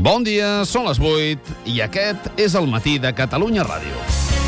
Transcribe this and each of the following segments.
Bon dia, són les 8 i aquest és el matí de Catalunya Ràdio.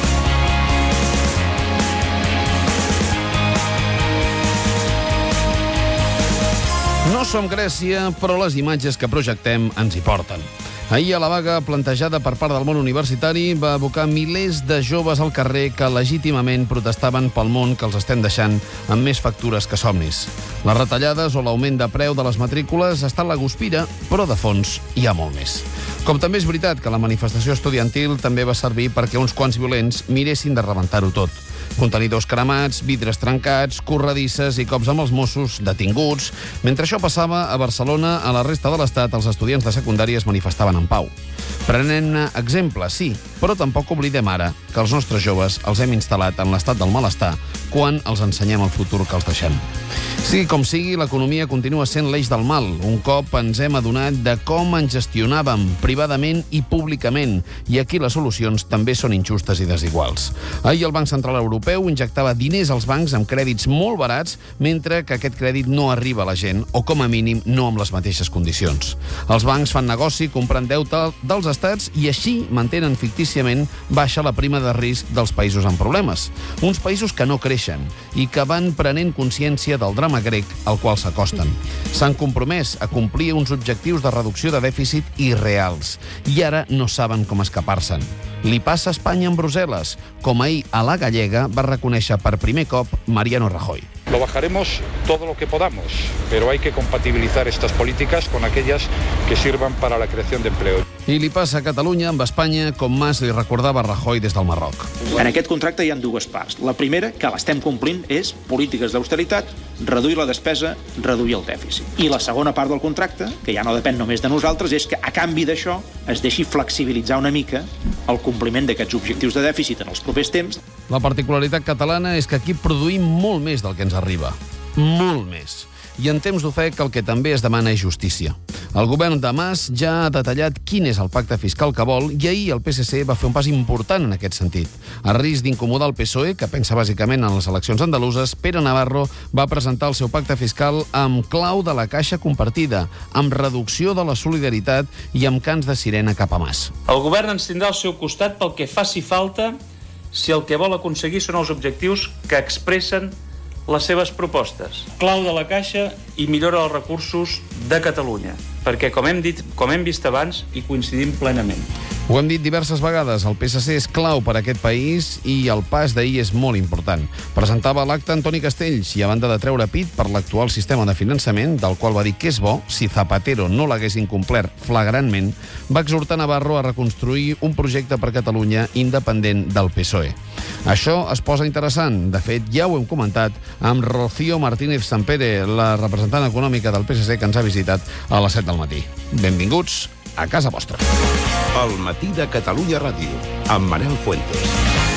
No som Grècia, però les imatges que projectem ens hi porten. Ahir, a la vaga plantejada per part del món universitari, va abocar milers de joves al carrer que legítimament protestaven pel món que els estem deixant amb més factures que somnis. Les retallades o l'augment de preu de les matrícules està a la guspira, però de fons hi ha molt més. Com també és veritat que la manifestació estudiantil també va servir perquè uns quants violents miressin de rebentar-ho tot. Contenidors cremats, vidres trencats, corredisses i cops amb els Mossos, detinguts. Mentre això passava, a Barcelona, a la resta de l'Estat, els estudiants de secundària es manifestaven en pau. Prenent-ne exemple, sí, però tampoc oblidem ara que els nostres joves els hem instal·lat en l'estat del malestar quan els ensenyem el futur que els deixem. Sigui com sigui, l'economia continua sent l'eix del mal. Un cop ens hem adonat de com ens gestionàvem privadament i públicament, i aquí les solucions també són injustes i desiguals. Ahir el Banc Central Europeu injectava diners als bancs amb crèdits molt barats, mentre que aquest crèdit no arriba a la gent, o com a mínim no amb les mateixes condicions. Els bancs fan negoci comprant deute dels estats i així mantenen fictíciament baixa la prima de risc dels països amb problemes. Uns països que no creixen i que van prenent consciència del drama grec al qual s'acosten. S'han compromès a complir uns objectius de reducció de dèficit irreals i ara no saben com escapar-se'n. Li passa a Espanya amb Brussel·les, com ahir a la Gallega va reconèixer per primer cop Mariano Rajoy. Lo bajaremos todo lo que podamos, pero hay que compatibilizar estas políticas con aquellas que sirvan para la creación de empleo. I li passa a Catalunya amb Espanya, com Mas li recordava a Rajoy des del Marroc. En aquest contracte hi ha dues parts. La primera, que l'estem complint, és polítiques d'austeritat, reduir la despesa, reduir el dèficit. I la segona part del contracte, que ja no depèn només de nosaltres, és que a canvi d'això es deixi flexibilitzar una mica el compliment d'aquests objectius de dèficit en els propers temps. La particularitat catalana és que aquí produïm molt més del que ens arriba. Molt més. I en temps d'ofec el que també es demana és justícia. El govern de Mas ja ha detallat quin és el pacte fiscal que vol i ahir el PSC va fer un pas important en aquest sentit. A risc d'incomodar el PSOE, que pensa bàsicament en les eleccions andaluses, Pere Navarro va presentar el seu pacte fiscal amb clau de la caixa compartida, amb reducció de la solidaritat i amb cants de sirena cap a Mas. El govern ens tindrà al seu costat pel que faci falta si el que vol aconseguir són els objectius que expressen les seves propostes. Clau de la caixa i millora dels recursos de Catalunya, perquè, com hem vist abans, hi coincidim plenament. Ho hem dit diverses vegades, el PSC és clau per a aquest país i el pas d'ahir és molt important. Presentava l'acte Antoni Castells i, a banda de treure pit per l'actual sistema de finançament, del qual va dir que és bo, si Zapatero no l'hagués incomplert flagrantment, va exhortar Navarro a reconstruir un projecte per Catalunya independent del PSOE. Això es posa interessant. De fet, ja ho hem comentat amb Rocío Martínez Sampere, la representant econòmica del PSC que ens ha visitat a les 7 del matí. Benvinguts a casa vostra. El matí de Catalunya Ràdio, amb Manel Fuentes.